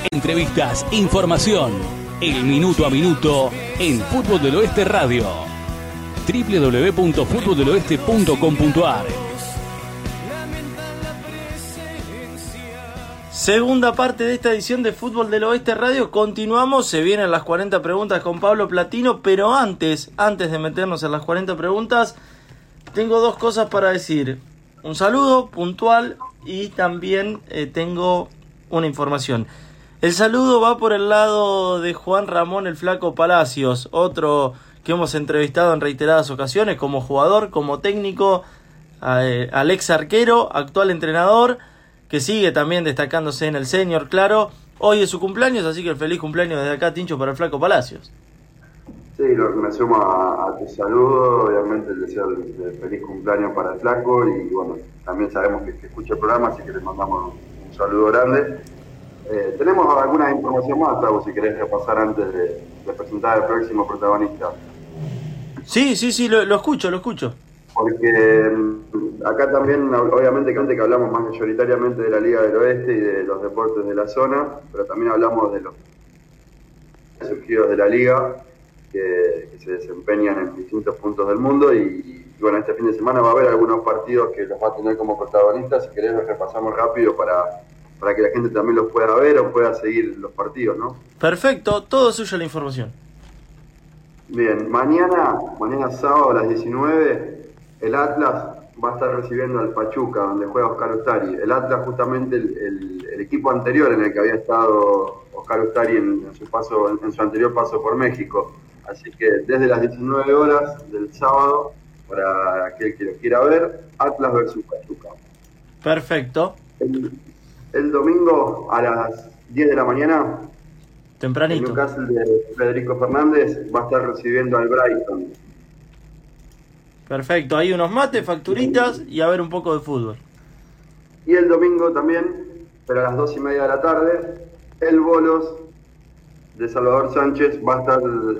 Entrevistas, información, el minuto a minuto en Fútbol del Oeste Radio. www.futboldeloeste.com.ar. Segunda parte de esta edición de Fútbol del Oeste Radio. Continuamos, se vienen las 40 preguntas con Pablo Platino, pero antes de meternos en las 40 preguntas, tengo dos cosas para decir. Un saludo puntual y también tengo una información. El saludo va por el lado de Juan Ramón el Flaco Palacios, otro que hemos entrevistado en reiteradas ocasiones como jugador, como técnico, al ex arquero, actual entrenador, que sigue también destacándose en el senior, claro. Hoy es su cumpleaños, así que el feliz cumpleaños desde acá, Tincho, para el Flaco Palacios. Sí, me sumo a tu saludo, obviamente el deseo de feliz cumpleaños para el Flaco y bueno, también sabemos que escucha el programa, así que le mandamos un saludo grande. Tenemos alguna información más, Tavo, si querés repasar antes de presentar al próximo protagonista. Sí, lo escucho. Porque acá también, obviamente que hablamos más mayoritariamente de la Liga del Oeste y de los deportes de la zona, pero también hablamos de los surgidos de la Liga que se desempeñan en distintos puntos del mundo y bueno, este fin de semana va a haber algunos partidos que los va a tener como protagonistas. Si querés los repasamos rápido para que la gente también los pueda ver o pueda seguir los partidos, ¿no? Perfecto, todo suyo la información. Bien, mañana sábado a las 19, el Atlas va a estar recibiendo al Pachuca, donde juega Oscar Ustari. El Atlas justamente el equipo anterior en el que había estado Oscar Ustari en su anterior paso por México. Así que desde las 19 horas del sábado, para aquel que lo quiera ver, Atlas versus Pachuca. Perfecto. El domingo a las 10 de la mañana, tempranito, el Newcastle de Federico Fernández va a estar recibiendo al Brighton. Perfecto, hay unos mates, facturitas y a ver un poco de fútbol. Y el domingo también, pero a las 2:30 de la tarde, el Bolos de Salvador Sánchez va a estar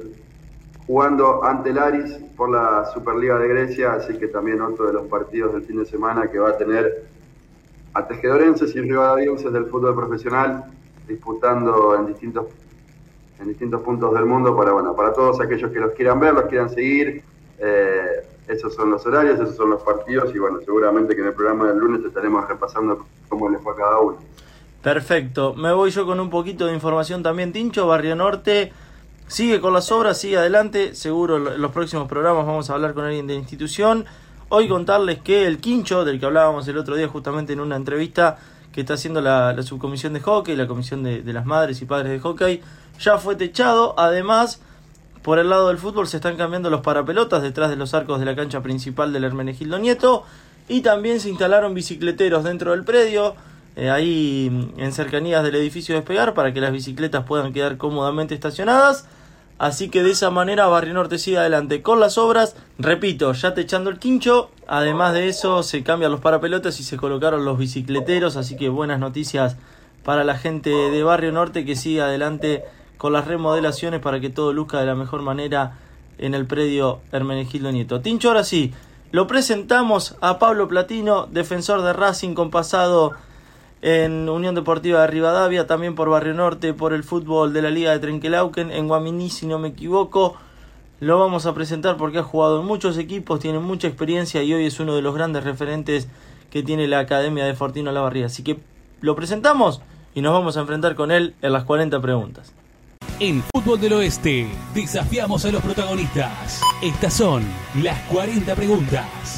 jugando ante el Aris por la Superliga de Grecia, así que también otro de los partidos del fin de semana que va a tener a tejedorenses y rivadavienses del fútbol profesional disputando en distintos puntos del mundo para todos aquellos que los quieran ver, los quieran seguir. Esos son los horarios, esos son los partidos y bueno, seguramente que en el programa del lunes estaremos repasando cómo les fue a cada uno. Perfecto, me voy yo con un poquito de información también, Tincho. Barrio Norte sigue con las obras, sigue adelante, seguro en los próximos programas vamos a hablar con alguien de la institución. Hoy contarles que el Quincho, del que hablábamos el otro día justamente en una entrevista que está haciendo la subcomisión de hockey, la comisión de las madres y padres de hockey, ya fue techado. Además, por el lado del fútbol se están cambiando los parapelotas detrás de los arcos de la cancha principal del Hermenegildo Nieto y también se instalaron bicicleteros dentro del predio, ahí en cercanías del edificio Despegar, para que las bicicletas puedan quedar cómodamente estacionadas. Así que de esa manera Barrio Norte sigue adelante con las obras. Repito, ya techando el Quincho. Además de eso se cambian los parapelotas y se colocaron los bicicleteros. Así que buenas noticias para la gente de Barrio Norte que sigue adelante con las remodelaciones para que todo luzca de la mejor manera en el predio Hermenegildo Nieto. Tincho, ahora sí, lo presentamos a Pablo Platino, defensor de Racing con pasado en Unión Deportiva de Rivadavia, también por Barrio Norte, por el fútbol de la Liga de Trenquelauquen, en Guaminí, si no me equivoco. Lo vamos a presentar porque ha jugado en muchos equipos, tiene mucha experiencia y hoy es uno de los grandes referentes que tiene la Academia de Fortino Olavarría. Así que lo presentamos y nos vamos a enfrentar con él en las 40 preguntas. En Fútbol del Oeste desafiamos a los protagonistas. Estas son las 40 preguntas.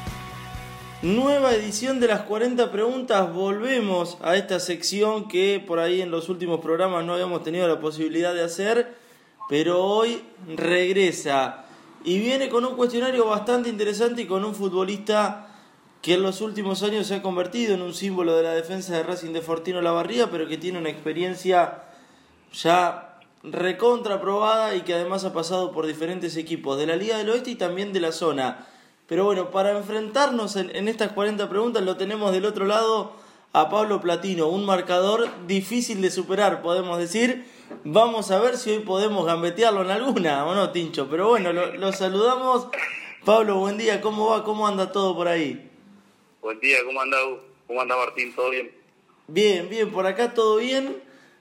Nueva edición de las 40 preguntas. Volvemos a esta sección que por ahí en los últimos programas no habíamos tenido la posibilidad de hacer, pero hoy regresa y viene con un cuestionario bastante interesante y con un futbolista que en los últimos años se ha convertido en un símbolo de la defensa de Racing de Fortino Olavarría, pero que tiene una experiencia ya recontraprobada y que además ha pasado por diferentes equipos de la Liga del Oeste y también de la zona. Pero bueno, para enfrentarnos en estas 40 preguntas lo tenemos del otro lado a Pablo Platino, un marcador difícil de superar, podemos decir. Vamos a ver si hoy podemos gambetearlo en alguna, ¿o no, Tincho? Pero bueno, lo saludamos. Pablo, buen día, ¿cómo va? ¿Cómo anda todo por ahí? Buen día, ¿cómo anda Martín? ¿Todo bien? Bien, por acá todo bien.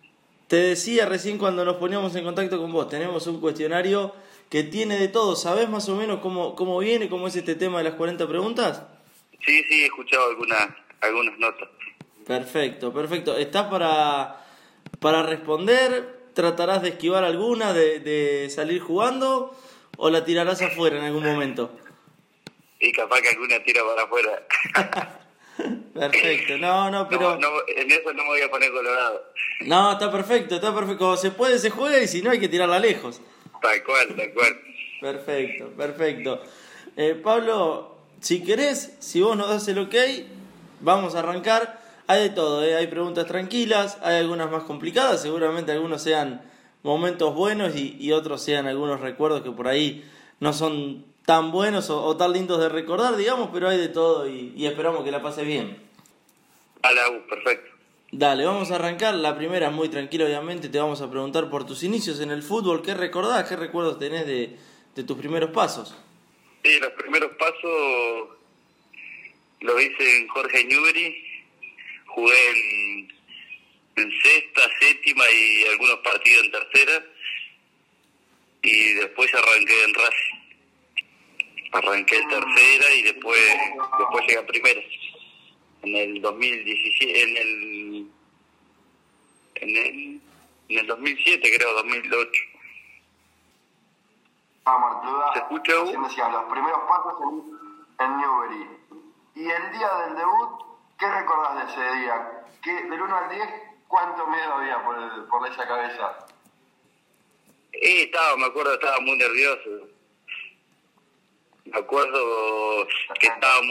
Te decía recién cuando nos poníamos en contacto con vos, tenemos un cuestionario que tiene de todo. ¿Sabés más o menos cómo viene, cómo es este tema de las 40 preguntas? Sí, he escuchado algunas notas. Perfecto. ¿Estás para responder? ¿Tratarás de esquivar alguna, de salir jugando o la tirarás afuera en algún momento? Y capaz que alguna tira para afuera. Perfecto, pero... No, en eso no me voy a poner colorado. No, está perfecto. Como se puede, se juega, y si no hay que tirarla lejos. Tal cual. Perfecto. Pablo, si querés, si vos nos das el ok, vamos a arrancar. Hay de todo, hay preguntas tranquilas, hay algunas más complicadas, seguramente algunos sean momentos buenos y otros sean algunos recuerdos que por ahí no son tan buenos o tan lindos de recordar, digamos, pero hay de todo y esperamos que la pases bien. Perfecto. Dale, vamos a arrancar. La primera es muy tranquila, obviamente. Te vamos a preguntar por tus inicios en el fútbol. ¿Qué recordás? ¿Qué recuerdos tenés de tus primeros pasos? Sí, los primeros pasos los hice en Jorge Newbery. Jugué en sexta, séptima y algunos partidos en tercera. Y después arranqué en Racing. Arranqué en tercera y después llegué a primera. En el 2017, en el 2007 creo, 2008. Martuda, ¿Se escucha, Hugo? recién decía, los primeros pasos en Newbery. Y el día del debut, ¿qué recordás de ese día? Del 1 al 10, ¿cuánto miedo había por esa cabeza? Me acuerdo, estaba muy nervioso. Me acuerdo que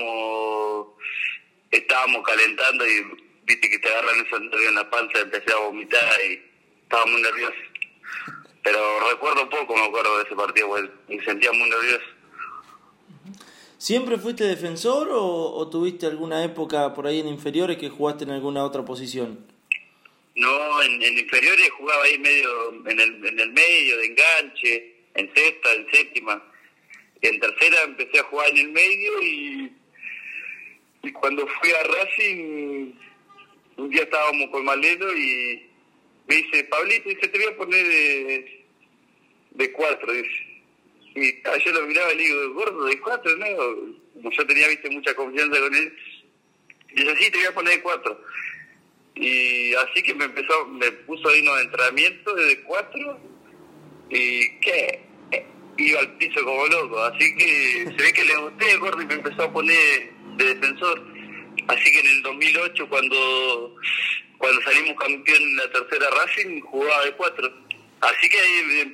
estábamos calentando y viste que te agarran esos nervios en la panza, empecé a vomitar y estaba muy nervioso. Pero recuerdo poco, me acuerdo de ese partido, porque me sentía muy nervioso. ¿Siempre fuiste defensor o tuviste alguna época por ahí en inferiores que jugaste en alguna otra posición? No, en inferiores jugaba ahí medio, en el medio, de enganche, en sexta, en séptima. En tercera empecé a jugar en el medio y cuando fui a Racing, un día estábamos con Maleno y me dice, Pablito, dice, te voy a poner de 4, dice. Y yo lo miraba y le digo, gordo, de 4, ¿no? Como yo tenía, viste, mucha confianza con él. Y dice, sí, te voy a poner de 4. Y así que me puso ahí unos entrenamientos de 4 y ¿qué? Iba al piso como loco, así que se ve que le gusté el gordo y me empezó a poner de defensor. Así que en el 2008 cuando salimos campeón en la tercera Racing jugaba de 4. Así que ahí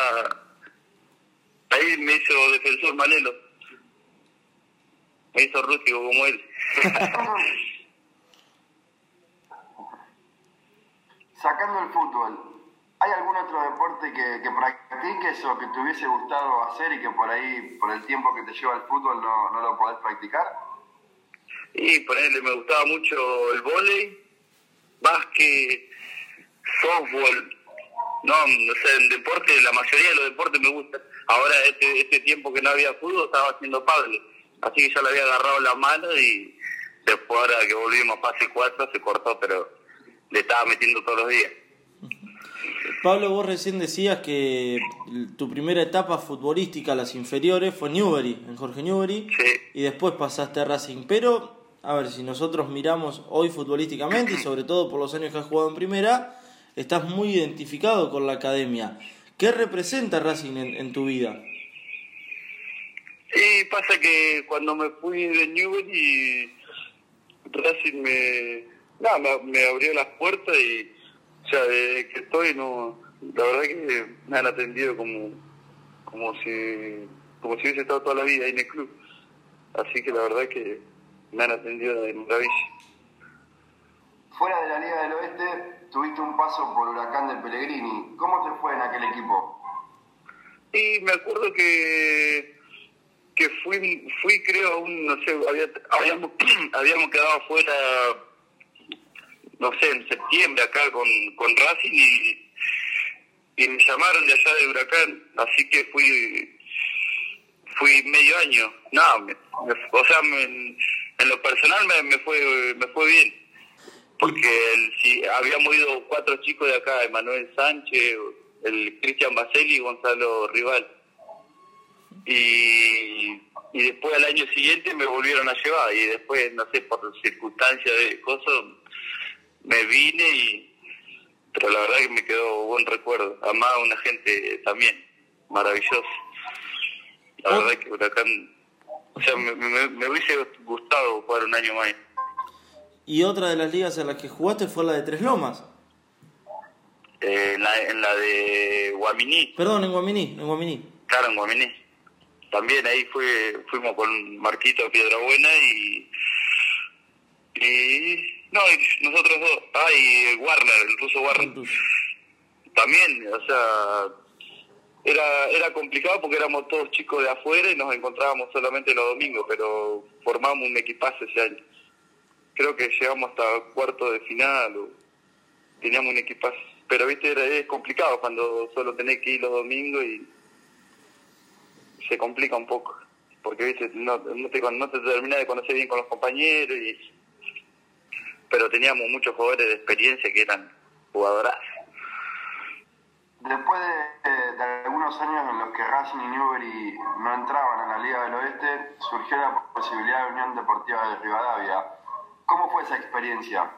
ahí me hizo defensor Malelo, me hizo rústico como él. Sacando el fútbol, ¿hay algún otro deporte que practiques o que te hubiese gustado hacer y que por ahí, por el tiempo que te lleva el fútbol, no lo podés practicar? Y ponele, me gustaba mucho el vóley, básquet, softball. No sé, en deporte, la mayoría de los deportes me gustan. Ahora este tiempo que no había fútbol estaba haciendo pádel, así que ya le había agarrado la mano y después ahora que volvimos a fase 4 se cortó, pero le estaba metiendo todos los días. Pablo, vos recién decías que tu primera etapa futbolística, las inferiores, fue Newbery, en Jorge Newbery, sí. Y después pasaste a Racing. Pero, a ver, si nosotros miramos hoy futbolísticamente, y sobre todo por los años que has jugado en primera, estás muy identificado con la academia. ¿Qué representa Racing en tu vida? Sí, pasa que cuando me fui de Newbery, Racing me abrió las puertas y, o sea, desde que estoy, la verdad que me han atendido como si hubiese estado toda la vida ahí en el club. Así que la verdad que me han atendido de maravilla. Fuera de la Liga del Oeste, tuviste un paso por Huracán del Pellegrini. ¿Cómo te fue en aquel equipo? Y me acuerdo que fui creo, no sé, habíamos quedado fuera, no sé, en septiembre acá con Racing y me llamaron de allá de Huracán, así que fui medio año. En lo personal me fue bien. porque habíamos ido 4 chicos de acá, Emanuel Sánchez, el Cristian Baselli y Gonzalo Rival. Y después al año siguiente me volvieron a llevar, y después, no sé, por circunstancias de cosas, me vine, pero la verdad que me quedó buen recuerdo. Además, una gente también maravillosa. La verdad que Huracán, o sea, me hubiese gustado jugar un año más. Y otra de las ligas en las que jugaste fue la de Tres Lomas. En la de Guaminí. Perdón, en Guaminí. Claro, en Guaminí. También ahí fuimos con Marquito Piedrabuena y nosotros dos. Y Warner, el ruso Warner. También, o sea, era complicado porque éramos todos chicos de afuera y nos encontrábamos solamente los domingos, pero formamos un equipazo ese año. Creo que llegamos hasta cuarto de final, teníamos un equipazo. Pero, viste, es complicado cuando solo tenés que ir los domingos y se complica un poco. Porque, viste, no te termina de conocer bien con los compañeros. Pero teníamos muchos jugadores de experiencia que eran jugadoras. Después de algunos años en los que Racing y Newbery no entraban en la Liga del Oeste, surgió la posibilidad de Unión Deportiva de Rivadavia. ¿Cómo fue esa experiencia?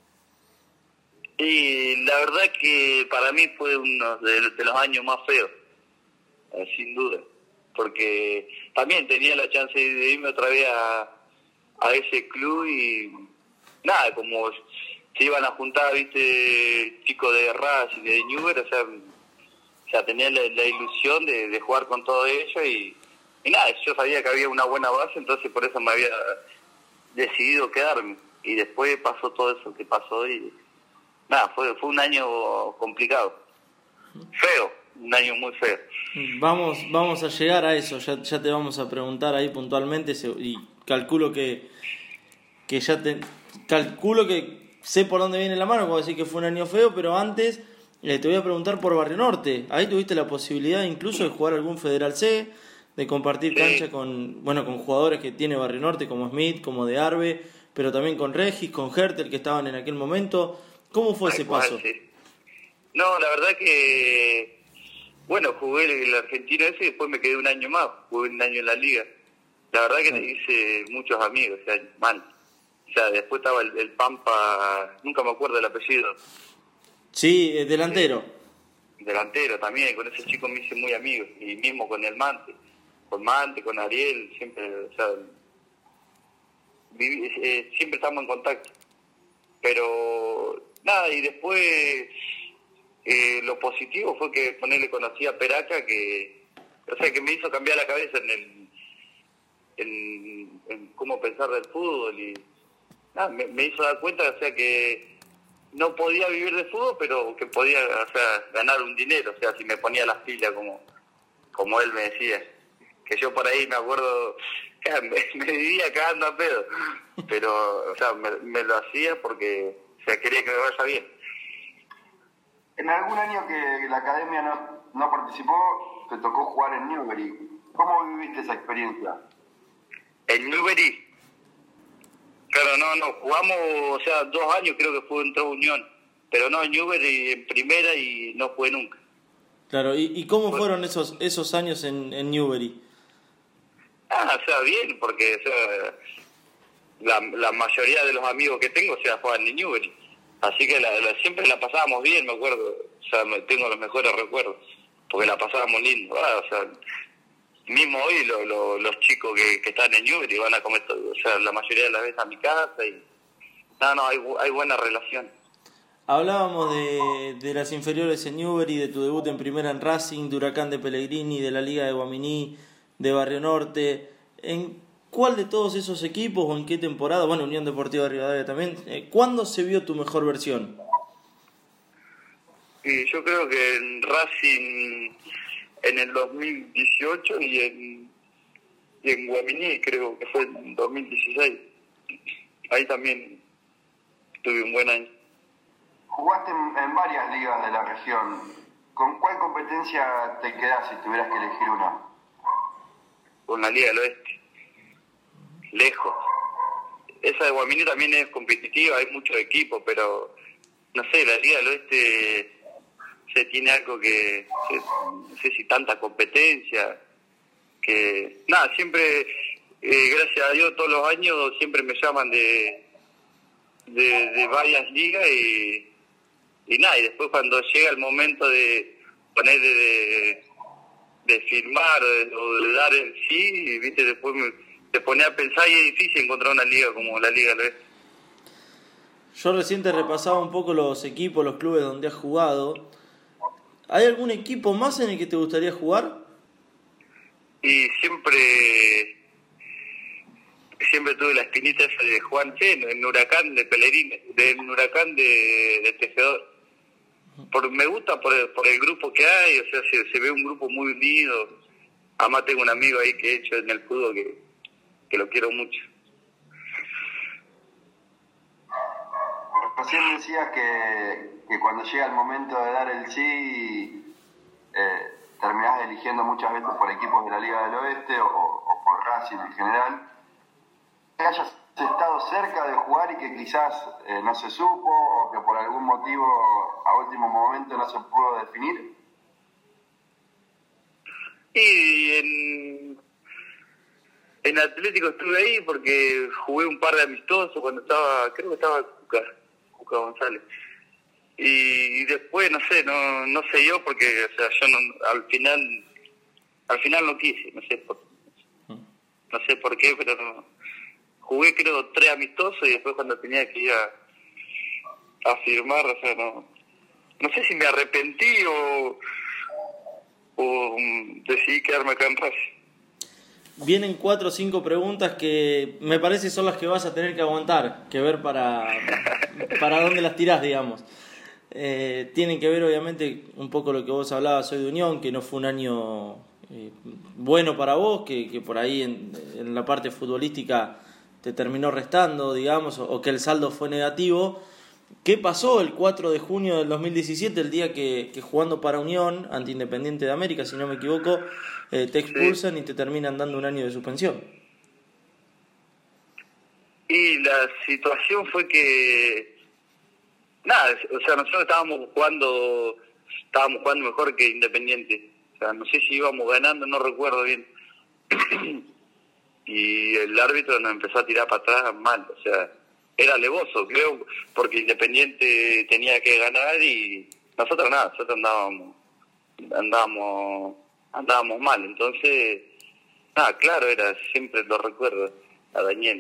Y la verdad que para mí fue uno de los años más feos, sin duda, porque también tenía la chance de irme otra vez a ese club y nada, como se iban a juntar, viste, chicos de Racing y de Newbery, o sea tenía la ilusión de jugar con todo ello y nada, yo sabía que había una buena base, entonces por eso me había decidido quedarme, y después pasó todo eso que pasó y nada, fue un año complicado, feo, un año muy feo. Vamos a llegar a eso, ya te vamos a preguntar ahí puntualmente y calculo que sé por dónde viene la mano, como decir que fue un año feo, pero antes te voy a preguntar por Barrio Norte. Ahí tuviste la posibilidad incluso de jugar algún Federal C, de compartir cancha con jugadores que tiene Barrio Norte, como Smith, como De Arbe, pero también con Regis, con Hertel, que estaban en aquel momento. ¿Cómo fue ese paso? Sí. No, la verdad que, bueno, jugué el argentino ese y después me quedé un año más, jugué un año en la liga. La verdad que hice muchos amigos, o sea, mal. O sea, después estaba el Pampa, nunca me acuerdo el apellido. Sí, delantero. Delantero también, con ese chico me hice muy amigos, y mismo con el Mante, con Ariel, siempre, o sea, siempre estamos en contacto. Pero nada, y después lo positivo fue que conocí a Peraca, que me hizo cambiar la cabeza en cómo pensar del fútbol, y nada, me hizo dar cuenta, o sea, que no podía vivir de fútbol, pero que podía, o sea, ganar un dinero, o sea, si me ponía las pilas como él me decía, que yo por ahí me acuerdo, me vivía cagando a pedo, pero, o sea, me lo hacía porque, o sea, quería que me vaya bien. En algún año que la academia no participó, te tocó jugar en Newbery. ¿Cómo viviste esa experiencia? En Newbery, claro, no, jugamos, o sea, 2 años creo que entró Unión, pero no, en Newbery en primera y no jugué nunca. Claro, ¿y cómo fueron esos años en Newbery? O sea, bien, porque, o sea, la mayoría de los amigos que tengo, o sea, juegan en Newbery. Así que siempre la pasábamos bien, me acuerdo. O sea, tengo los mejores recuerdos, porque la pasábamos lindo. O sea, mismo hoy los chicos que están en Newbery van a comer todo, o sea, la mayoría de las veces a mi casa y hay buena relación. Hablábamos de las inferiores en Newbery, de tu debut en primera en Racing, de Huracán de Pellegrini, de la Liga de Guaminí, de Barrio Norte. ¿En cuál de todos esos equipos o en qué temporada, bueno, Unión Deportiva de Rivadavia también, cuándo se vio tu mejor versión? Y yo creo que en Racing en el 2018 y en Guaminí creo que fue en 2016. Ahí también tuve un buen año. Jugaste en varias ligas de la región. ¿Con cuál competencia te quedás si tuvieras que elegir una? Con la Liga del Oeste. Lejos. esa de Guaminí también es competitiva, hay muchos equipos, pero no sé, la Liga del Oeste se tiene algo que, no sé si tanta competencia, que nada, siempre, gracias a Dios, todos los años siempre me llaman de varias ligas y nada, y después cuando llega el momento de ponerle de firmar o de dar el sí, viste, después te pone a pensar y es difícil encontrar una liga como la Liga del Oeste. Yo recién te repasaba un poco los equipos, los clubes donde has jugado. ¿Hay algún equipo más en el que te gustaría jugar? Y siempre tuve la espinita esa de Juan Cheno, en Huracán de Pelerín, del Huracán de Tejedor. Me gusta por el grupo que hay, o sea, se ve un grupo muy unido. Además tengo un amigo ahí que he hecho en el fútbol que lo quiero mucho. Recién decías que cuando llega el momento de dar el sí, terminás eligiendo muchas veces por equipos de la Liga del Oeste o por Racing en general. ¿Que hayas estado cerca de jugar y que quizás no se supo o que por algún motivo a último momento no se pudo definir? Y en Atlético estuve ahí porque jugué un par de amistosos cuando creo que estaba Cuca González. Y después, no sé, no sé yo porque, o sea, yo al final no quise, no sé por qué, pero no. Jugué creo 3 amistosos y después cuando tenía que ir a firmar, o sea, no sé si me arrepentí o decidí quedarme acá en Racing. Vienen 4 o 5 preguntas que me parece son las que vas a tener que aguantar, que ver para dónde las tirás, digamos. Tienen que ver obviamente un poco lo que vos hablabas hoy de Unión, que no fue un año bueno para vos, que por ahí en la parte futbolística te terminó restando, digamos, o que el saldo fue negativo. ¿Qué pasó el 4 de junio del 2017, el día que jugando para Unión, ante Independiente de América, si no me equivoco, te expulsan y te terminan dando un año de suspensión? Y la situación fue que, nada, o sea, nosotros estábamos jugando mejor que Independiente. O sea, no sé si íbamos ganando, no recuerdo bien. Y el árbitro nos empezó a tirar para atrás mal, o sea, era alevoso, creo, porque Independiente tenía que ganar y nosotros nada, nosotros andábamos mal, entonces, nada, claro, siempre lo recuerdo a Daniel.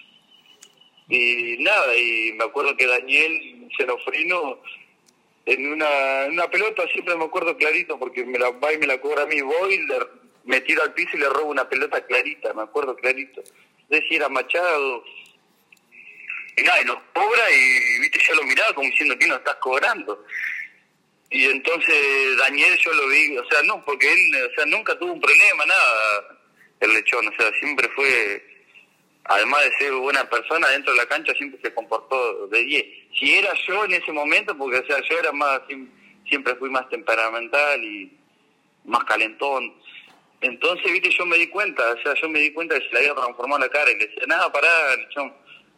Y nada, y me acuerdo que Daniel Senofrino, en una pelota, siempre me acuerdo clarito, porque me la cobra a mí, me tiro al piso y le robo una pelota clarita, me acuerdo clarito. No sé si era Machado. Y nada, y nos cobra y, viste, yo lo miraba como diciendo, ¿qué nos estás cobrando? Y entonces Daniel yo lo vi, o sea, no, porque él, o sea, nunca tuvo un problema, nada, el Lechón, o sea, siempre fue, además de ser buena persona, dentro de la cancha siempre se comportó de 10. Si era yo en ese momento, porque, o sea, yo era más, siempre fui más temperamental y más calentón. Entonces, viste, yo me di cuenta que se le había transformado la cara y le decía, nada, pará, Lechón.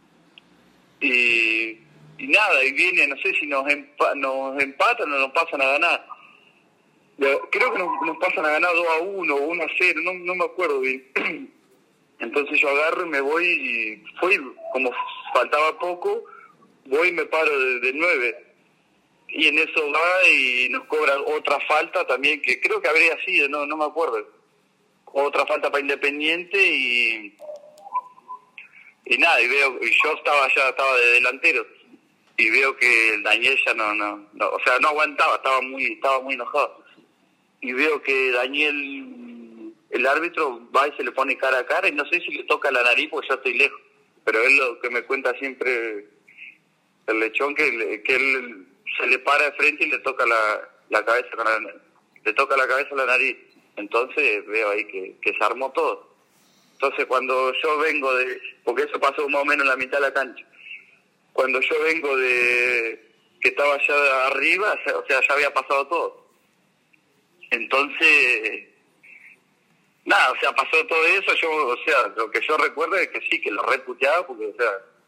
Y nada, y viene, no sé si nos empatan o nos pasan a ganar. Creo que nos pasan a ganar 2-1 o 1-0, no me acuerdo bien. Entonces yo agarro y me voy y fui, como faltaba poco, voy y me paro de 9. Y en eso va y nos cobra otra falta también, que creo que habría sido, no me acuerdo. Otra falta para Independiente y nada, y yo estaba de delantero y veo que el Daniel ya no, o sea, no aguantaba, estaba muy enojado. Y veo que Daniel, el árbitro, va y se le pone cara a cara y no sé si le toca la nariz porque yo estoy lejos, pero es lo que me cuenta siempre el Lechón, que él se le para de frente y le toca la cabeza le toca la cabeza a la nariz. Entonces veo ahí que se armó todo. Entonces cuando yo vengo porque eso pasó más o menos en la mitad de la cancha, cuando yo vengo que estaba allá arriba, o sea, ya había pasado todo. Entonces, nada, o sea, pasó todo eso, o sea, lo que yo recuerdo es que sí, que lo reputeaba, porque, o sea,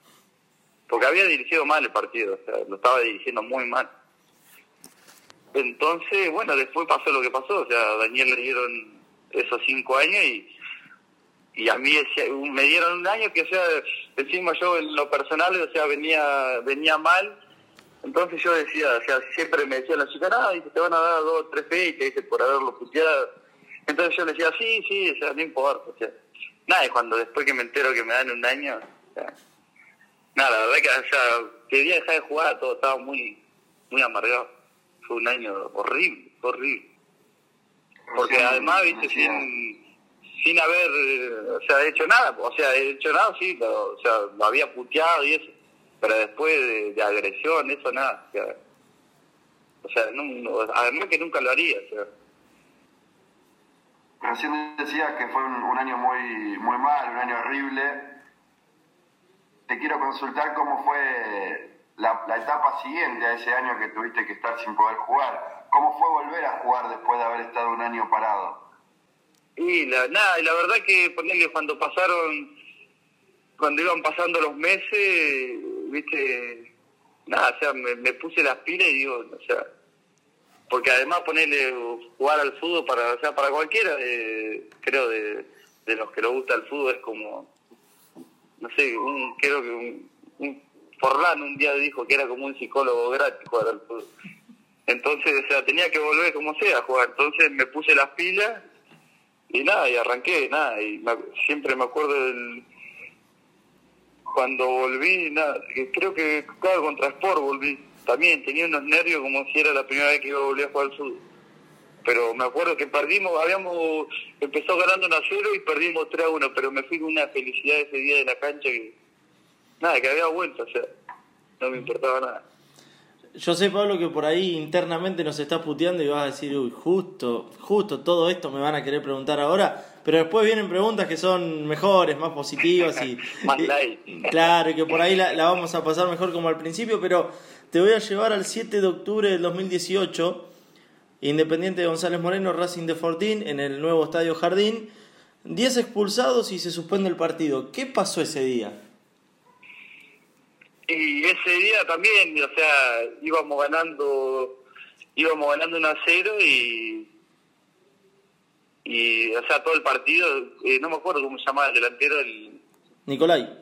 porque había dirigido mal el partido, o sea, lo estaba dirigiendo muy mal. Entonces, bueno, después pasó lo que pasó, o sea, a Daniel le dieron esos 5 años y a mí me dieron un año que, o sea, encima yo en lo personal, o sea, venía mal. Entonces yo decía, o sea, siempre me decían las chicas, dice, te van a dar 2 o 3 fechas, dice, por haberlo puteado. Entonces yo le decía, sí, o sea, no importa, o sea, nada, y cuando después que me entero que me dan un año, o sea, nada, la verdad que, o sea, quería dejar de jugar, todo estaba muy amargado. Fue un año horrible. Porque además, viste, sin haber, o sea, hecho nada, sí, pero, o sea, lo había puteado y eso, pero después de agresión, eso nada, o sea, no, además que nunca lo haría, o sea. Recién decías que fue un año muy mal, un año horrible. Te quiero consultar cómo fue la etapa siguiente a ese año que tuviste que estar sin poder jugar. ¿Cómo fue volver a jugar después de haber estado un año parado? Y la verdad que ponerle cuando iban pasando los meses, viste, nada, o sea, me puse las pilas y digo, o sea, porque además ponerle jugar al fútbol para cualquiera, creo de los que le gusta el fútbol es como, no sé, creo que un Forlán un día dijo que era como un psicólogo gratis jugar al fútbol. Entonces, o sea, tenía que volver como sea a jugar. Entonces me puse las pilas y nada, y arranqué, nada, y siempre me acuerdo cuando volví, nada, que creo que claro, contra Sport volví. También tenía unos nervios como si era la primera vez que iba a volver a jugar al fútbol. Pero me acuerdo que empezó ganando 1-0 y perdimos 3-1, pero me fui con una felicidad ese día de la cancha que había vuelto, o sea, no me importaba nada. Yo sé, Pablo, que por ahí internamente nos estás puteando y vas a decir, uy, justo todo esto me van a querer preguntar ahora, pero después vienen preguntas que son mejores, más positivas y claro, y que por ahí la vamos a pasar mejor como al principio, pero te voy a llevar al 7 de octubre del 2018, Independiente de González Moreno, Racing de Fortín, en el nuevo Estadio Jardín, 10 expulsados y se suspende el partido. ¿Qué pasó ese día? Y ese día también, o sea, íbamos ganando 1-0 y o sea, todo el partido, no me acuerdo cómo se llamaba el delantero, Nicolai.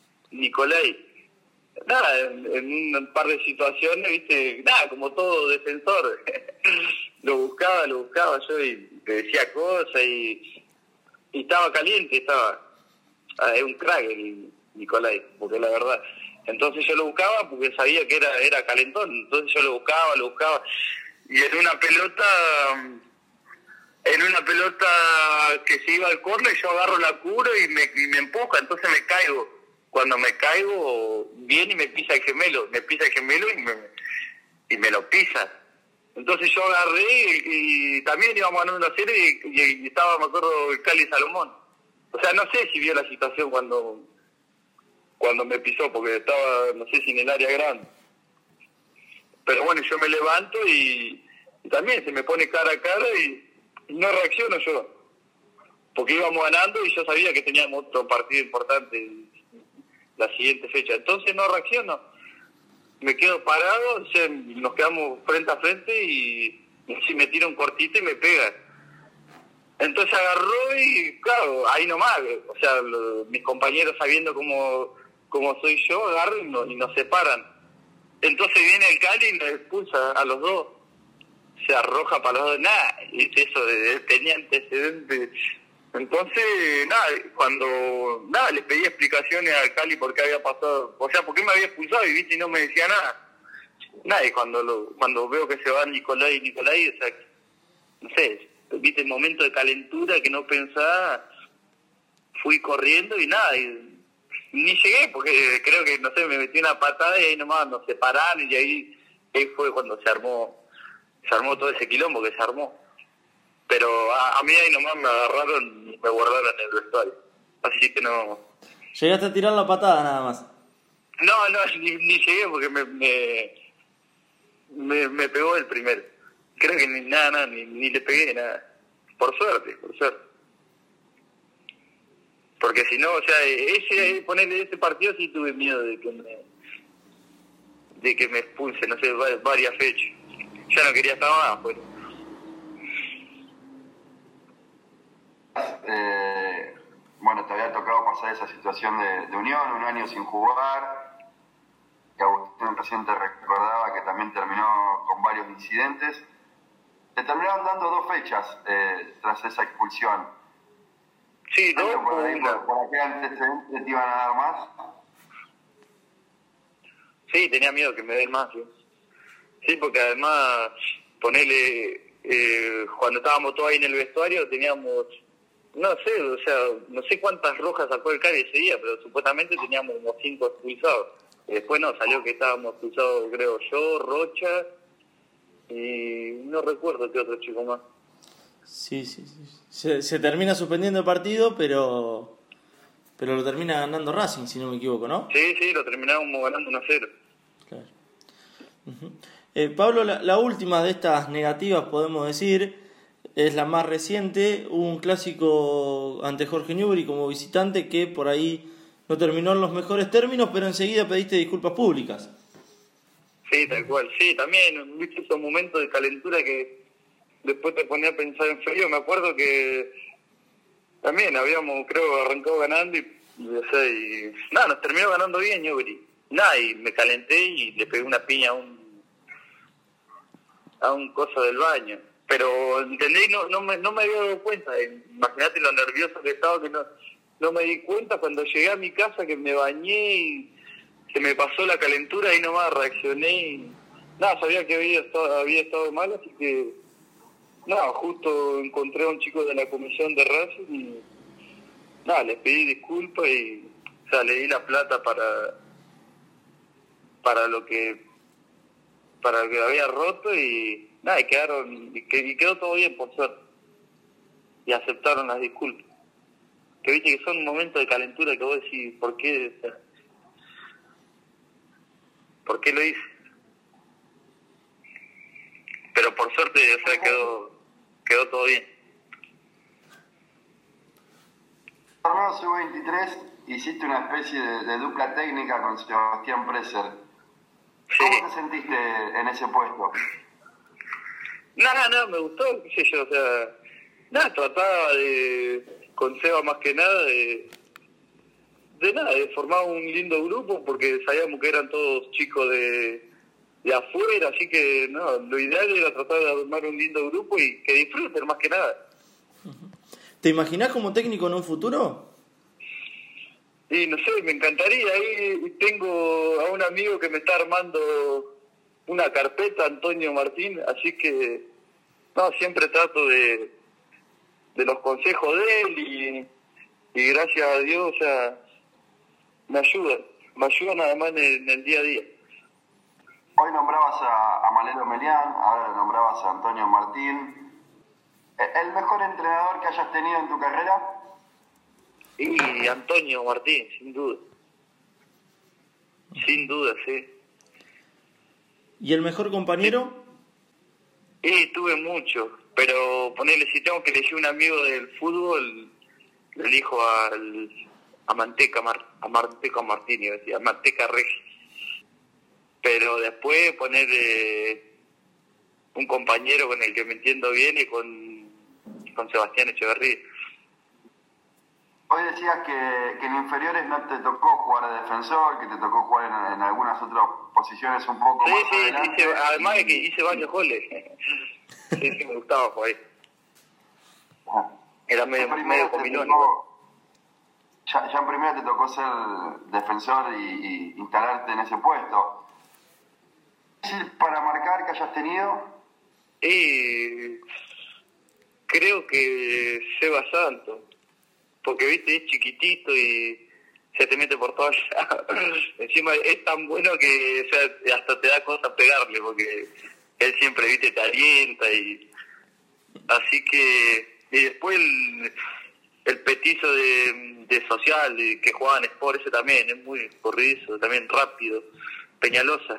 Nada, en un par de situaciones, viste, nada, como todo defensor, lo buscaba yo y le decía cosas y estaba caliente, es un crack el Nicolai, porque la verdad. Entonces yo lo buscaba porque sabía que era calentón, entonces yo lo buscaba y en una pelota que se iba al córner yo agarro la cubro y me empuja, entonces me caigo. Cuando me caigo viene y me pisa el gemelo y me lo pisa. Entonces yo agarré y también íbamos ganando 1-0 y estaba, me acuerdo, el Cali Salomón. O sea, no sé si vio la situación cuando me pisó, porque estaba, no sé si en el área grande. Pero bueno, yo me levanto y también se me pone cara a cara y no reacciono yo. Porque íbamos ganando y yo sabía que teníamos otro partido importante la siguiente fecha. Entonces no reacciono. Me quedo parado, o sea, nos quedamos frente a frente y si me tira un cortito y me pega. Entonces agarró y claro, ahí nomás, o sea, mis compañeros sabiendo cómo soy yo, agarran y nos separan. Entonces viene el Cali y nos expulsa a los dos. Se arroja para los dos, nada, y eso tenía antecedentes. Entonces, nada, les pedí explicaciones al Cali por qué había pasado, o sea, por qué me había expulsado y no me decía nada. Nada, y cuando veo que se va Nicolai, o sea, no sé, viste el momento de calentura que no pensaba, fui corriendo y nada, y ni llegué porque creo que, no sé, me metí una patada y ahí nomás nos separaron y ahí fue cuando se armó todo ese quilombo que se armó. Pero a mí ahí nomás me agarraron y me guardaron en el vestuario. Así que no... ¿Llegaste a tirar la patada nada más? No, ni llegué porque me pegó el primero. Creo que ni le pegué nada. Por suerte. Porque si no, o sea, ponerle ese partido sí tuve miedo de de que me expulse, no sé, varias fechas. Ya no quería estar más, pues. Bueno, te había tocado pasar esa situación de Unión, un año sin jugar, que Agustín recién te recordaba que también terminó con varios incidentes. Te terminaron dando 2 fechas tras esa expulsión. Sí, dos por o ahí, una. por aquel antecedente te iban a dar más. Sí, tenía miedo que me den más, ¿sí? Sí, porque además, ponele, cuando estábamos todos ahí en el vestuario, teníamos, no sé, o sea, no sé cuántas rojas sacó el Cari ese día, pero supuestamente teníamos como 5 expulsados. Y después no, salió que estábamos expulsados, creo yo, Rocha, y no recuerdo qué otro chico más. Sí. Se termina suspendiendo el partido, pero lo termina ganando Racing, si no me equivoco, ¿no? Sí, lo terminábamos ganando 1-0. Claro. Uh-huh. Pablo, la última de estas negativas, podemos decir, es la más reciente. Hubo un clásico ante Jorge Newbery como visitante que por ahí no terminó en los mejores términos, pero enseguida pediste disculpas públicas. Sí, tal cual. Sí, también, viste esos momentos de calentura que después te ponía a pensar en frío. Me acuerdo que también habíamos, creo, arrancado ganando y nada, nos terminó ganando bien Newbery. Nada, y me calenté y le pegué una piña a un coso del baño. Pero, ¿entendés? No me había dado cuenta. Imagínate lo nervioso que estaba, que no me di cuenta cuando llegué a mi casa, que me bañé y se me pasó la calentura y nomás reaccioné y nada, sabía que había estado mal, así que nada, justo encontré a un chico de la comisión de Racing y nada, les pedí disculpas y o sea, le di la plata para lo que había roto y nada, y quedó todo bien, por suerte, y aceptaron las disculpas, que viste que son momentos de calentura que vos decís, ¿por qué? O sea, ¿por qué lo hice? Pero por suerte, o sea, quedó todo bien. Torneo Sub-23 hiciste una especie de dupla técnica con Sebastián Preser. ¿Cómo te sentiste en ese puesto? No, me gustó, qué sé yo, o sea, nada, trataba con Seba más que nada, de formar un lindo grupo, porque sabíamos que eran todos chicos de afuera, así que no, lo ideal era tratar de armar un lindo grupo y que disfruten más que nada. ¿Te imaginás como técnico en un futuro? Y no sé, me encantaría. Ahí tengo a un amigo que me está armando una carpeta, Antonio Martín, así que no, siempre trato de los consejos de él y gracias a Dios, o sea, me ayudan además en el día a día. Hoy nombrabas a Malero Melián, ahora nombrabas a Antonio Martín. ¿El mejor entrenador que hayas tenido en tu carrera? Y Antonio Martín, sin duda. Sin duda, sí. ¿Y el mejor compañero? Tuve muchos, pero ponele, si tengo que elegir un amigo del fútbol, le elijo a Manteca Martín, iba a decir, a Manteca Regi. Pero después poner un compañero con el que me entiendo bien y con Sebastián Echeverría. Hoy decías que en inferiores no te tocó jugar de defensor, que te tocó jugar en algunas otras posiciones un poco más adelante. Además de que hice varios goles. Sí, me gustaba jugar ahí. Era medio comilón. Ya en primera te tocó ser defensor y instalarte en ese puesto. ¿Para marcar que hayas tenido? Creo que Seba Santos, porque viste, es chiquitito y se te mete por todos lados. Encima es tan bueno que, o sea, hasta te da cosa pegarle, porque él siempre, viste, te alienta y así que, y después el petizo de Social, que jugaba en Sport, ese también es muy corridizo, también rápido, Peñalosa.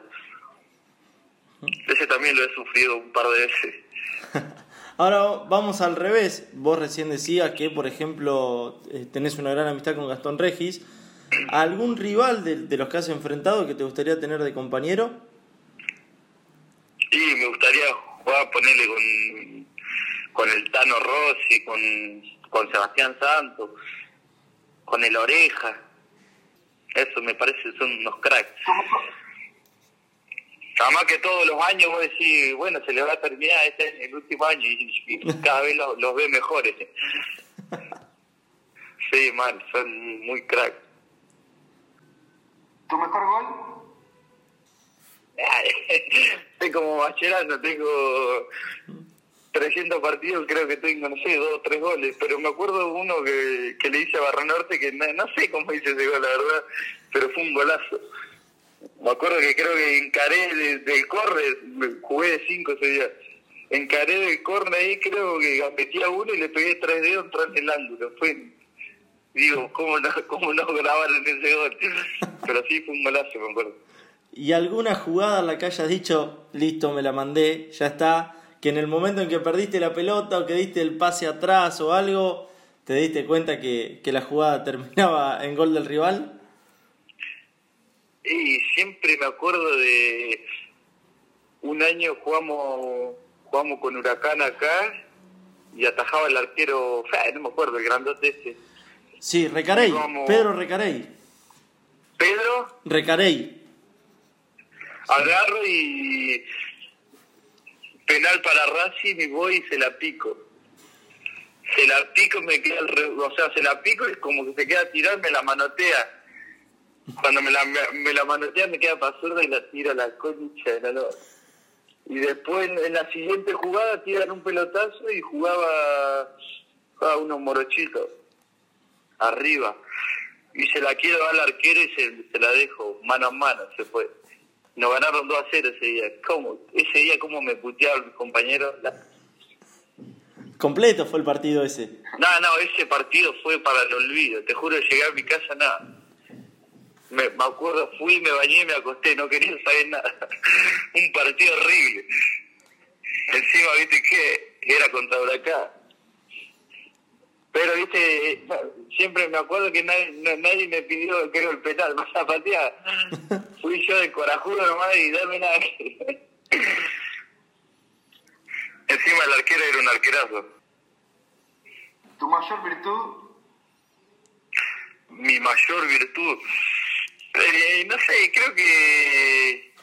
Ese también lo he sufrido un par de veces. Ahora vamos al revés. Vos recién decías que, por ejemplo, tenés una gran amistad con Gastón Regis. ¿Algún rival de los que has enfrentado que te gustaría tener de compañero? Y me gustaría jugar, ponerle con el Tano Rossi, con Sebastián Santos, con el Oreja. Eso me parece, son unos cracks. Además que todos los años vos decís, bueno, se le va a terminar este año, el último año, y cada vez los ve mejores. Sí, man, son muy cracks. ¿Tu mejor gol? Estoy como Mascherano, tengo 300 partidos, creo que tengo, no sé, 2 o 3 goles, pero me acuerdo uno que le hice a Barra Norte, que no sé cómo hice ese gol, la verdad, pero fue un golazo. Me acuerdo que creo que encaré del córner, jugué de 5 ese día, encaré del córner ahí, creo que metí a uno y le pegué 3 dedos, entró en el ángulo. Digo, ¿cómo no grabaron ese gol? Pero sí fue un golazo, me acuerdo. ¿Y alguna jugada en la que hayas dicho, listo, me la mandé, ya está, que en el momento en que perdiste la pelota o que diste el pase atrás o algo, te diste cuenta que la jugada terminaba en gol del rival? Y siempre me acuerdo de un año jugamos con Huracán acá y atajaba el arquero, no me acuerdo, el grandote ese. Sí, Recarey, Pedro Recarey. ¿Pedro? Recarey. Agarro y penal para Racing y voy y se la pico. Se la pico, se la pico y como que se queda tirada, me la manotea. Cuando me la manotea me queda para zurda y la tiro a la concha de la lora. Y después en la siguiente jugada tiran un pelotazo y jugaba unos morochitos arriba. Y se la quiero dar al arquero y se la dejo mano a mano, se fue. Nos ganaron 2-0 ese día. Ese día cómo me putearon mis compañeros. Completo fue el partido ese. No, ese partido fue para el olvido. Te juro, llegué a mi casa, nada. Me acuerdo, fui, me bañé y me acosté, no quería saber nada. Un partido horrible. Encima, viste que era contra Huracán. Pero, viste, siempre me acuerdo que nadie me pidió, creo, el penal, vas a patear. Fui yo de corajudo nomás y dame nada. Encima el arquero era un arquerazo. ¿Tu mayor virtud? Mi mayor virtud... no sé, creo que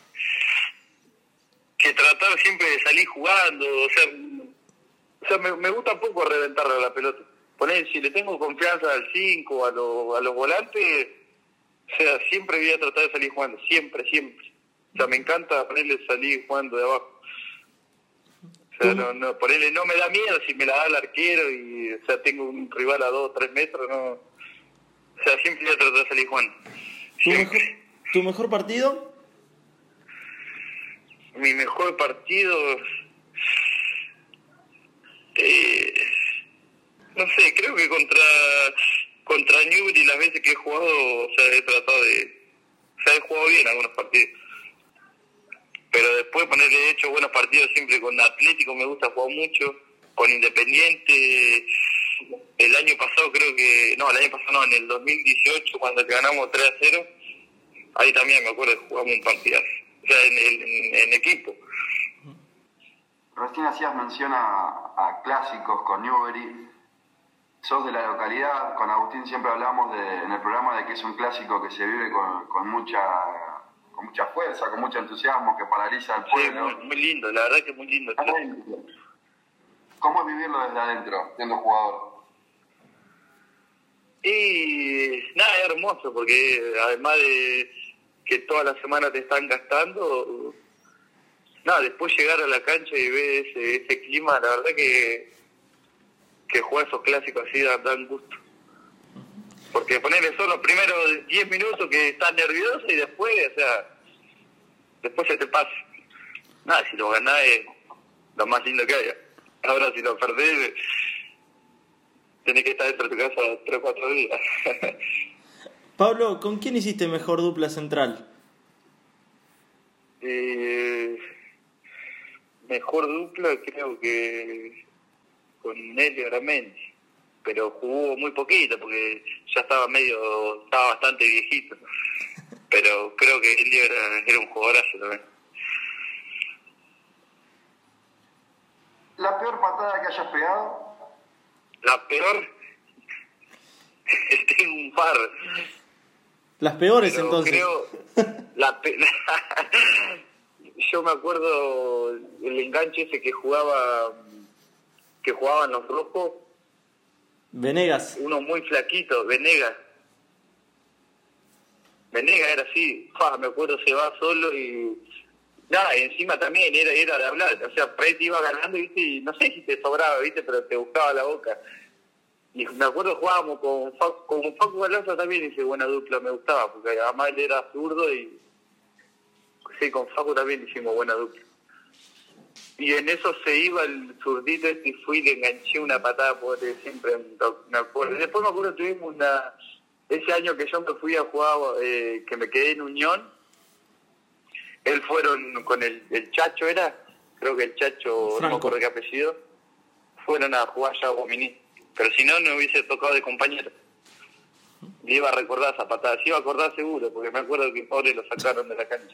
tratar siempre de salir jugando, o sea me gusta poco reventarle a la pelota. Poner, si le tengo confianza al 5, a los volantes, o sea, siempre voy a tratar de salir jugando, siempre. O sea, me encanta ponerle salir jugando de abajo. O sea, ponerle no me da miedo si me la da el arquero y, o sea, tengo un rival a 2 o 3 metros, no. O sea, siempre voy a tratar de salir jugando. ¿Tu mejor partido? Mi mejor partido, no sé, creo que contra Newbery las veces que he jugado, o sea, he tratado he jugado bien algunos partidos. Pero después he hecho buenos partidos siempre con Atlético, me gusta jugar mucho, con Independiente. El año pasado en el 2018 cuando le ganamos 3-0, ahí también me acuerdo que jugamos un partidazo, o sea, en equipo. Recién hacías mención a clásicos con Newbery. Sos de la localidad, con Agustín siempre hablamos en el programa de que es un clásico que se vive con mucha fuerza, con mucho entusiasmo, que paraliza al pueblo. Sí, muy lindo, la verdad que es muy lindo. ¿Cómo es vivirlo desde adentro, siendo jugador? Y nada, es hermoso, porque además de que toda la semana te están gastando, después llegar a la cancha y ver ese clima, la verdad que jugar esos clásicos así dan gusto. Porque ponerle solo los primeros 10 minutos que estás nervioso y después, después se te pasa. Si lo ganás es lo más lindo que haya. Ahora si lo perdés, tenés que estar dentro de tu casa 3 o 4 días. Pablo, ¿con quién hiciste mejor dupla central? Mejor dupla creo que con Nelly Aramendi, pero jugó muy poquito porque ya estaba bastante viejito, pero creo que él era un jugadorazo también. ¿La peor patada que hayas pegado? La peor, tengo un par. Las peores, Pero entonces. creo, yo me acuerdo el enganche ese que jugaban los rojos, Venegas. uno muy flaquito, Venegas era así, me acuerdo, se va solo y nada, encima también era de hablar, o sea, Fred iba ganando, ¿viste? Y no sé si te sobraba, ¿viste? Pero te buscaba la boca. Y me acuerdo jugábamos con Facu Alonso también, hice buena dupla, me gustaba, porque además él era zurdo y sí, con Facu también hicimos buena dupla. Y en eso se iba el zurdito este y fui y le enganché una patada, porque siempre me acuerdo. Después me acuerdo tuvimos ese año que yo me fui a jugar, que me quedé en Unión, él fueron con el Chacho, creo que el Chacho, Franco. no me acuerdo qué apellido, fueron a jugar ya a Guaminí. Pero si no, no hubiese tocado de compañero. Le iba a recordar esa patada, se iba a acordar seguro, porque me acuerdo que pobre lo sacaron de la cancha.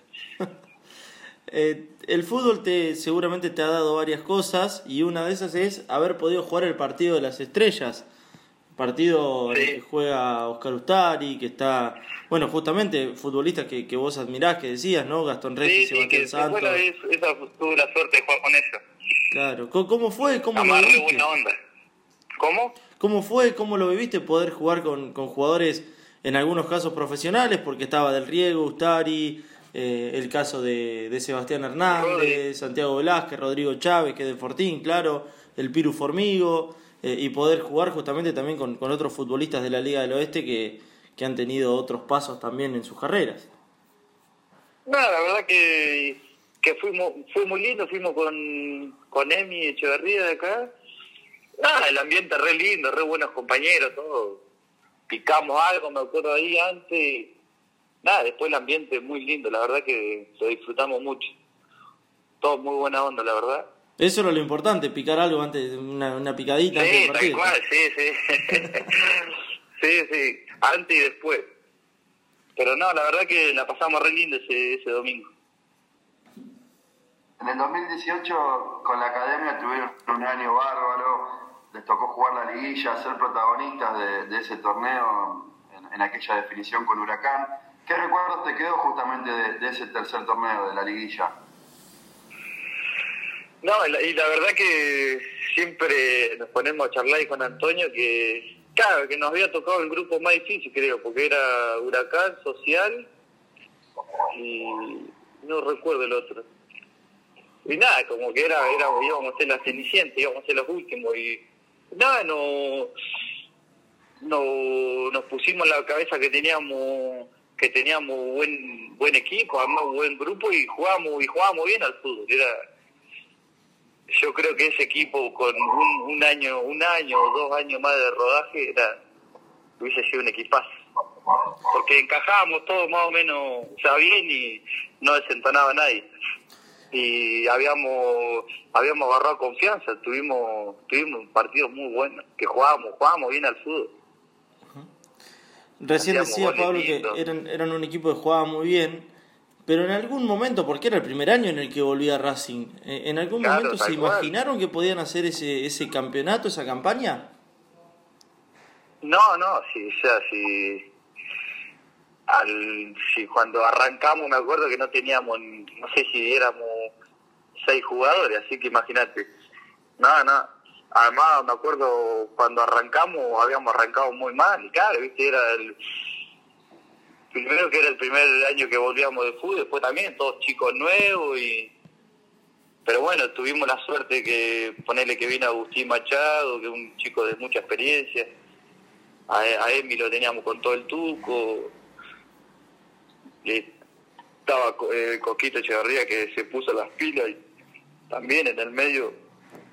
El fútbol seguramente te ha dado varias cosas y una de esas es haber podido jugar el partido de las estrellas. Partido en el que juega Oscar Ustari, que está, bueno, justamente futbolistas que vos admirás, que decías, ¿no? Gastón Reyes, Sí, Sebastián que Santos. tuve la suerte de jugar con ellos. Claro. ¿Cómo fue? ¿Cómo lo Amarre viviste? buena onda. ¿Cómo? ¿Cómo fue? ¿Cómo lo viviste poder jugar con jugadores, en algunos casos profesionales, porque estaba Del Riego, Ustari, el caso de Sebastián Hernández, Santiago Velázquez, Rodrigo Chávez, que es de Fortín, claro, el Piru Formigo, y poder jugar justamente también con otros futbolistas de la Liga del Oeste que han tenido otros pasos también en sus carreras? No, la verdad que fue muy lindo, fuimos con Emi Echeverría de acá. El ambiente re lindo, re buenos compañeros, todo. Picamos algo, me acuerdo ahí antes. Después el ambiente muy lindo, la verdad que lo disfrutamos mucho. Todo muy buena onda, la verdad. Eso era lo importante, picar algo antes, una picadita antes Sí, del partido. tal cual, sí. sí, antes y después. Pero no, la verdad que la pasamos re lindo ese domingo. En el 2018 con la academia tuvieron un año bárbaro, les tocó jugar la liguilla, ser protagonistas de ese torneo en aquella definición con Huracán. ¿Qué recuerdos te quedó justamente de ese tercer torneo de la liguilla? No, y la verdad que siempre nos ponemos a charlar ahí con Antonio que, claro, que nos había tocado el grupo más difícil, creo, porque era Huracán, Social y no recuerdo el otro. Y como que íbamos a ser la cenicienta, íbamos a ser los últimos y nos pusimos en la cabeza que teníamos buen equipo, además buen grupo y jugábamos bien al fútbol. Yo creo que ese equipo con un año o 2 años más de rodaje hubiese sido un equipazo. Porque encajábamos todos más o menos bien y no desentonaba a nadie. Y habíamos agarrado confianza, tuvimos un partido muy bueno, que jugábamos bien al fútbol. Recién decía Pablo que lindos. eran un equipo que jugaba muy bien, pero en algún momento, porque era el primer año en el que volvía Racing, ¿en algún momento se imaginaron que podían hacer ese campeonato, esa campaña? No, cuando arrancamos me acuerdo que no teníamos, no sé si éramos 6 jugadores, así que imagínate. No. Además me acuerdo cuando habíamos arrancado muy mal, y claro, viste, era primero que era el primer año que volvíamos de fútbol, después también todos chicos nuevos pero bueno, tuvimos la suerte que ponerle que vino Agustín Machado, que es un chico de mucha experiencia, a Emi lo teníamos con todo el tuco, estaba Coquito Echeverría que se puso las pilas y también en el medio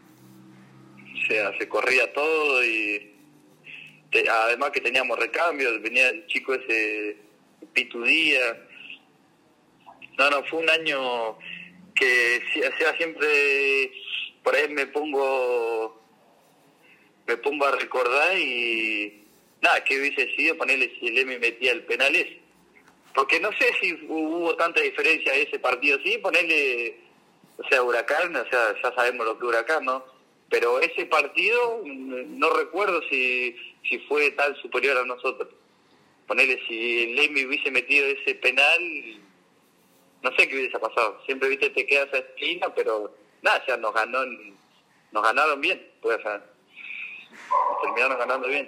se corría todo y además que teníamos recambios, venía el chico ese Pitu Díaz. Fue un año que siempre por ahí me pongo a recordar y que hubiese sido ponerle si el Emi metía el penal ese. Porque no sé si hubo tanta diferencia ese partido, sí, ponerle, Huracán, ya sabemos lo que Huracán, ¿no? pero ese partido no recuerdo si fue tan superior a nosotros. Ponele, si el Emi hubiese metido ese penal, no sé qué hubiese pasado. Siempre, viste, te queda esa esquina, pero nada, o sea, nos ganaron bien, pues, o sea, nos terminaron ganando bien.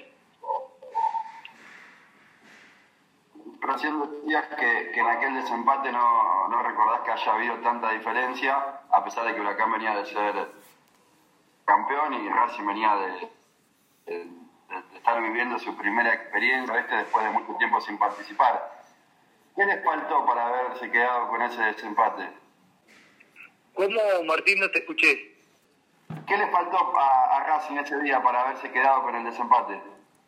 Recién decías que en aquel desempate no recordás que haya habido tanta diferencia, a pesar de que Huracán venía de ser campeón y Racing venía de estar viviendo su primera experiencia después de mucho tiempo sin participar. ¿Qué les faltó para haberse quedado con ese desempate? ¿Cómo, Martín? No te escuché. ¿Qué les faltó a Racing ese día para haberse quedado con el desempate?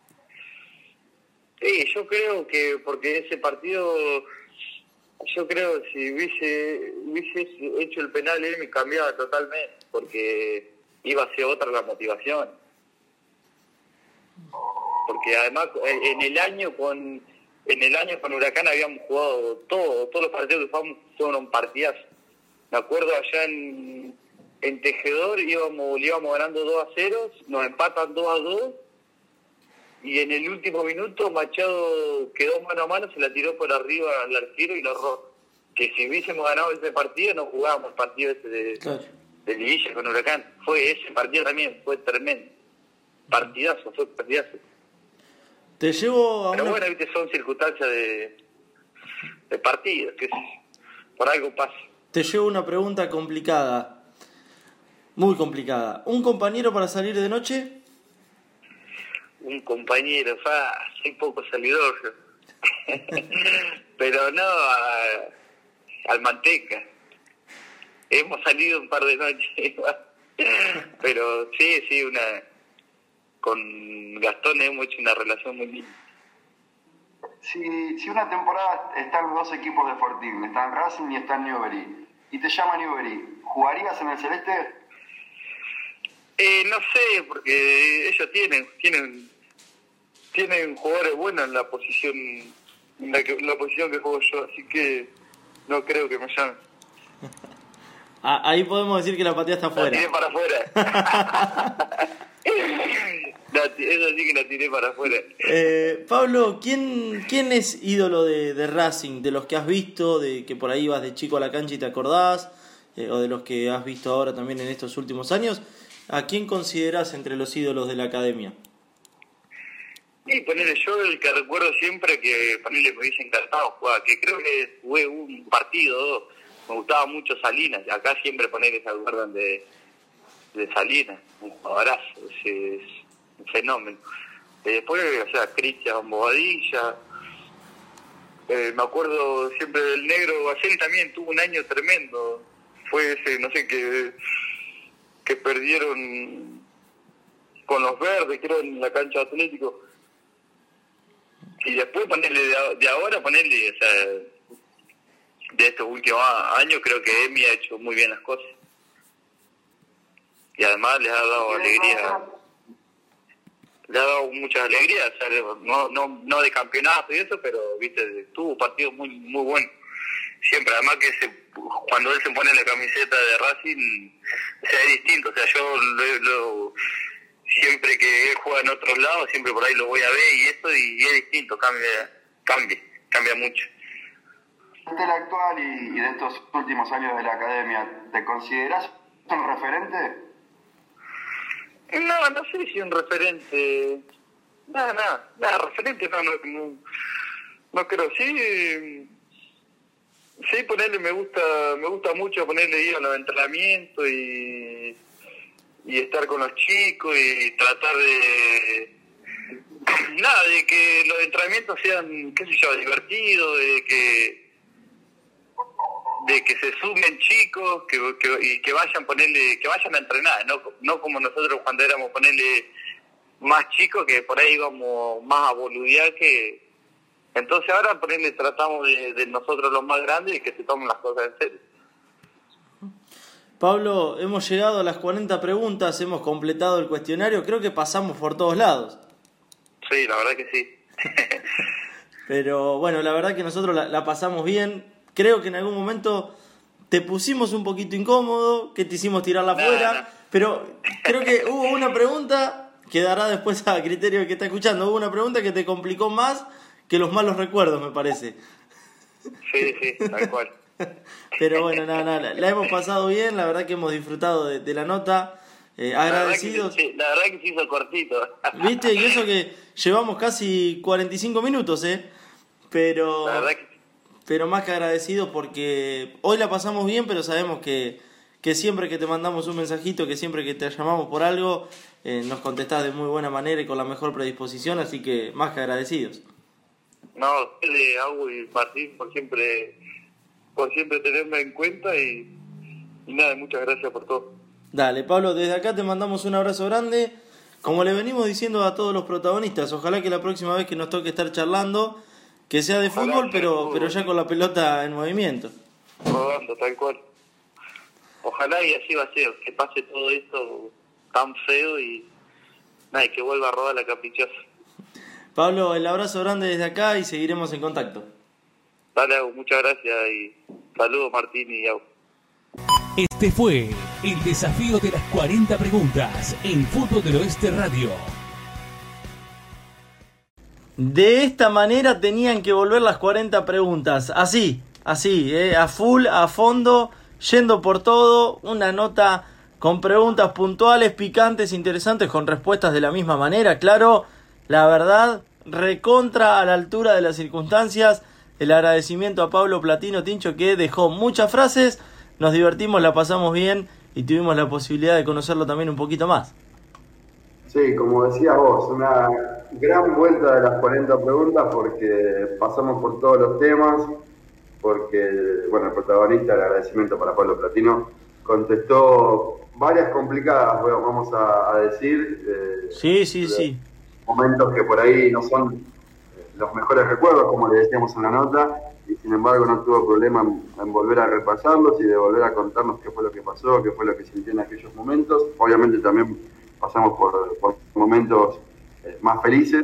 Sí, yo creo que porque ese partido, yo creo que si hubiese hecho el penal él me cambiaba totalmente, porque iba a ser otra la motivación. Porque además en el año con Huracán habíamos jugado todos los partidos que jugamos fueron partidazos. Me acuerdo allá en Tejedor le íbamos ganando 2-0, nos empatan 2-2 y en el último minuto Machado quedó mano a mano, se la tiró por arriba al arquero y lo erró. Que si hubiésemos ganado ese partido no jugábamos el partido ese de Liguilla con Huracán. Ese partido también fue tremendo. Partidazo. Te llevo a Pero bueno, viste, son circunstancias de partido, que por algo pasa. Te llevo una pregunta complicada, muy complicada. ¿Un compañero para salir de noche? Un compañero, soy poco salidor yo. Pero no, al Manteca. Hemos salido un par de noches, pero sí, con Gastón hemos hecho una relación muy linda. Si una temporada están los dos equipos de Fortín, están Racing y están Newbery, y te llama Newbery, ¿jugarías en el Celeste? No sé, porque ellos tienen jugadores buenos en la posición la posición que juego yo, así que no creo que me llamen. Ahí podemos decir que la pateaste afuera. La tiré para afuera. Eso sí que la tiré para afuera. Pablo, ¿quién es ídolo de Racing? De los que has visto, de que por ahí vas de chico a la cancha y te acordás, o de los que has visto ahora también en estos últimos años, ¿a quién considerás entre los ídolos de la academia? Sí, ponele, yo el que recuerdo siempre que ponele me hubiese encantado jugar, que creo que jugué un partido, me gustaba mucho Salinas, acá siempre ponele se acuerdan de Salinas, un jugadorazo, es un fenómeno. Después, o sea, Cristian Bobadilla, me acuerdo siempre del negro Bacel, también tuvo un año tremendo, fue ese, no sé, que perdieron con los verdes, creo, en la cancha de Atlético. Y después ponerle de ahora, ponerle, o sea, de estos últimos años, creo que Emi ha hecho muy bien las cosas. Y además les ha dado alegría. Le ha dado muchas alegrías, o sea, no de campeonato y eso, pero, viste, tuvo partidos muy muy buenos. Siempre, además que cuando él se pone la camiseta de Racing, o sea, es distinto. O sea, yo siempre que él juega en otros lados, siempre por ahí lo voy a ver y es distinto, cambia mucho. De la actual y de estos últimos años de la academia, ¿te considerás un referente? No sé si un referente. Nada, referente no creo. Sí, ponerle me gusta mucho ponerle ir a los entrenamientos y estar con los chicos y tratar de que los entrenamientos sean, qué sé yo, divertidos, de que se sumen chicos y que vayan a entrenar, no como nosotros cuando éramos ponerle más chicos, que por ahí íbamos más a boludear que. Entonces ahora ponerle tratamos de nosotros los más grandes y que se tomen las cosas en serio. Pablo, hemos llegado a las 40 preguntas, hemos completado el cuestionario, creo que pasamos por todos lados. Sí, la verdad que sí. Pero bueno, la verdad que nosotros la pasamos bien. Creo que en algún momento te pusimos un poquito incómodo, que te hicimos tirarla afuera, Pero creo que hubo una pregunta que dará después a criterio de que está escuchando. Hubo una pregunta que te complicó más que los malos recuerdos, me parece. Sí, tal cual. Pero bueno, nada, la hemos pasado bien, la verdad que hemos disfrutado de la nota, agradecidos. La verdad que se hizo cortito. ¿Viste? Y eso que llevamos casi 45 minutos, pero, la verdad que... pero más que agradecidos porque hoy la pasamos bien, pero sabemos que siempre que te mandamos un mensajito, que siempre que te llamamos por algo, nos contestás de muy buena manera y con la mejor predisposición, así que más que agradecidos. No, de Agu y Martín por siempre tenerme en cuenta y nada, muchas gracias por todo. Dale, Pablo, desde acá te mandamos un abrazo grande. Como le venimos diciendo a todos los protagonistas, ojalá que la próxima vez que nos toque estar charlando, que sea de fútbol, pero ya con la pelota en movimiento. Rodando, tal cual. Ojalá y así va a ser, que pase todo esto tan feo y nada, y que vuelva a rodar la caprichosa. Pablo, el abrazo grande desde acá y seguiremos en contacto. Dale, Agu, muchas gracias y saludos Martín y Agu. Este fue el desafío de las 40 preguntas en Fútbol del Oeste Radio. De esta manera tenían que volver las 40 preguntas, así, a full, a fondo, yendo por todo, una nota con preguntas puntuales, picantes, interesantes, con respuestas de la misma manera, claro, la verdad, recontra a la altura de las circunstancias. El agradecimiento a Pablo Platino, Tincho, que dejó muchas frases, nos divertimos, la pasamos bien y tuvimos la posibilidad de conocerlo también un poquito más. Sí, como decías vos, una gran vuelta de las 40 preguntas porque pasamos por todos los temas, porque, bueno, el protagonista, el agradecimiento para Pablo Platino, contestó varias complicadas, bueno, vamos a decir. Sí. Momentos que por ahí no son los mejores recuerdos, como le decíamos en la nota, y sin embargo no tuvo problema en volver a repasarlos y de volver a contarnos qué fue lo que pasó, qué fue lo que sintió en aquellos momentos. Obviamente también pasamos por momentos más felices.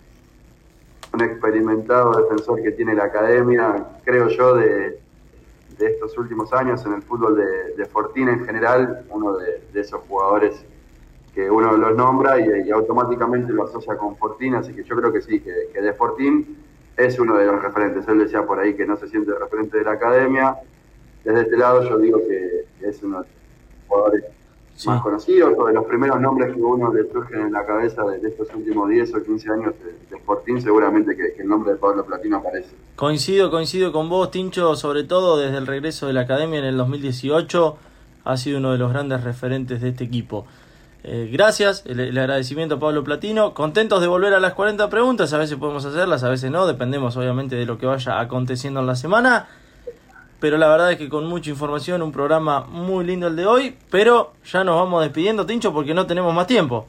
Un experimentado defensor que tiene la academia, creo yo, de estos últimos años en el fútbol de Fortín en general, uno de esos jugadores que uno los nombra y automáticamente lo asocia con Fortín, así que yo creo que sí, que de Fortín es uno de los referentes. Él decía por ahí que no se siente referente de la academia. Desde este lado yo digo que es uno de los jugadores más conocidos, o de los primeros nombres que uno le surgen en la cabeza de estos últimos 10 o 15 años de Fortín, seguramente que el nombre de Pablo Platino aparece. Coincido con vos, Tincho, sobre todo desde el regreso de la academia en el 2018, ha sido uno de los grandes referentes de este equipo. Gracias, el agradecimiento a Pablo Platino, contentos de volver a las 40 preguntas, a veces podemos hacerlas, a veces no, dependemos obviamente de lo que vaya aconteciendo en la semana, pero la verdad es que con mucha información, un programa muy lindo el de hoy, pero ya nos vamos despidiendo, Tincho, porque no tenemos más tiempo.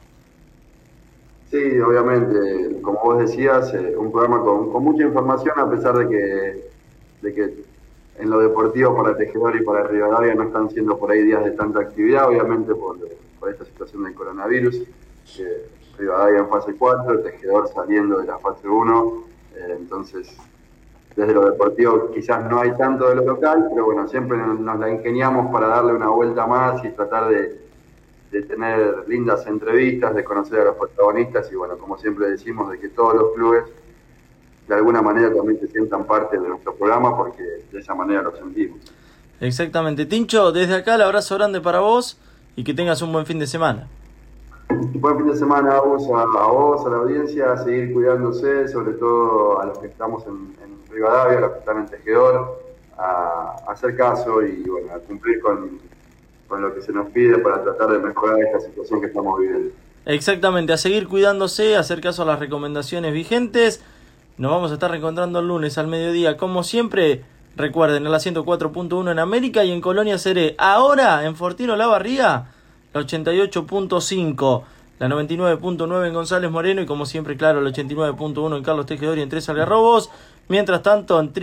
Sí, obviamente, como vos decías, un programa con mucha información, a pesar de que en lo deportivo para Tejedor y para Rivadavia no están siendo por ahí días de tanta actividad, obviamente por esta situación del coronavirus. Rivadavia en fase 4, Tejedor saliendo de la fase 1, entonces desde lo deportivo quizás no hay tanto de lo local, pero bueno, siempre nos la ingeniamos para darle una vuelta más y tratar de tener lindas entrevistas, de conocer a los protagonistas y bueno, como siempre decimos, de que todos los clubes de alguna manera también se sientan parte de nuestro programa, porque de esa manera lo sentimos. Exactamente. Tincho, desde acá el abrazo grande para vos y que tengas un buen fin de semana. Buen fin de semana a vos, a la audiencia, a seguir cuidándose, sobre todo a los que estamos en Rivadavia, a los que están en Tejedor, a hacer caso y bueno, a cumplir con lo que se nos pide para tratar de mejorar esta situación que estamos viviendo. Exactamente, a seguir cuidándose, a hacer caso a las recomendaciones vigentes. Nos vamos a estar reencontrando el lunes al mediodía, como siempre. Recuerden, a la 104.1 en América y en Colonia Seré. Ahora, en Fortino La Barría, la 88.5, la 99.9 en González Moreno y como siempre, claro, la 89.1 en Carlos Tejedor y en Tres Algarrobos. Mientras tanto, en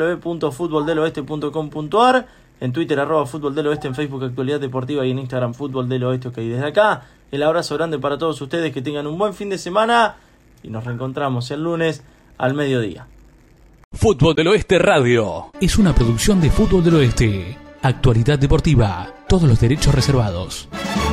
www.futboldeloeste.com.ar, en Twitter, @Fútbol del Oeste, en Facebook, Actualidad Deportiva y en Instagram, Fútbol del Oeste. Ok, desde acá, el abrazo grande para todos ustedes, que tengan un buen fin de semana y nos reencontramos el lunes al mediodía. Fútbol del Oeste Radio es una producción de Fútbol del Oeste. Actualidad deportiva, todos los derechos reservados.